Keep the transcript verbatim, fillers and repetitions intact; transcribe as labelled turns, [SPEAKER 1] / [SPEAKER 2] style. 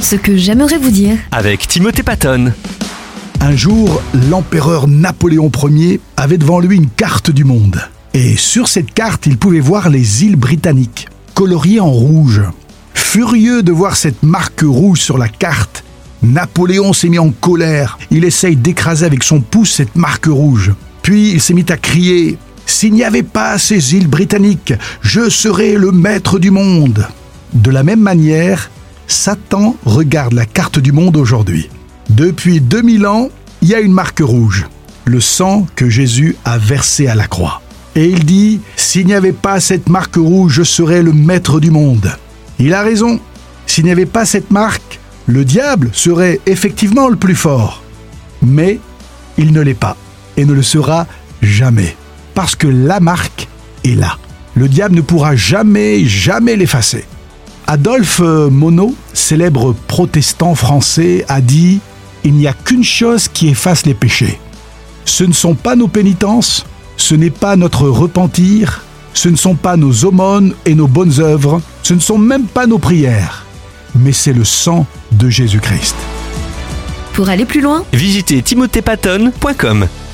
[SPEAKER 1] Ce que j'aimerais vous dire.
[SPEAKER 2] Avec Timothée Patton.
[SPEAKER 3] Un jour, l'empereur Napoléon Ier avait devant lui une carte du monde. Et sur cette carte, il pouvait voir les îles britanniques, coloriées en rouge. Furieux de voir cette marque rouge sur la carte, Napoléon s'est mis en colère. Il essaye d'écraser avec son pouce cette marque rouge. Puis il s'est mis à crier « S'il n'y avait pas ces îles britanniques, je serais le maître du monde !» De la même manière, Satan regarde la carte du monde aujourd'hui. Depuis deux mille ans, il y a une marque rouge, le sang que Jésus a versé à la croix. Et il dit « S'il n'y avait pas cette marque rouge, je serais le maître du monde !» Il a raison. S'il n'y avait pas cette marque, le diable serait effectivement le plus fort. Mais il ne l'est pas et ne le sera jamais. Parce que la marque est là. Le diable ne pourra jamais, jamais l'effacer. Adolphe Monod, célèbre protestant français, a dit « Il n'y a qu'une chose qui efface les péchés. Ce ne sont pas nos pénitences, ce n'est pas notre repentir, ce ne sont pas nos aumônes et nos bonnes œuvres, ce ne sont même pas nos prières, mais c'est le sang de Jésus-Christ. »
[SPEAKER 1] Pour aller plus loin,
[SPEAKER 2] Visitez timothée patton point com.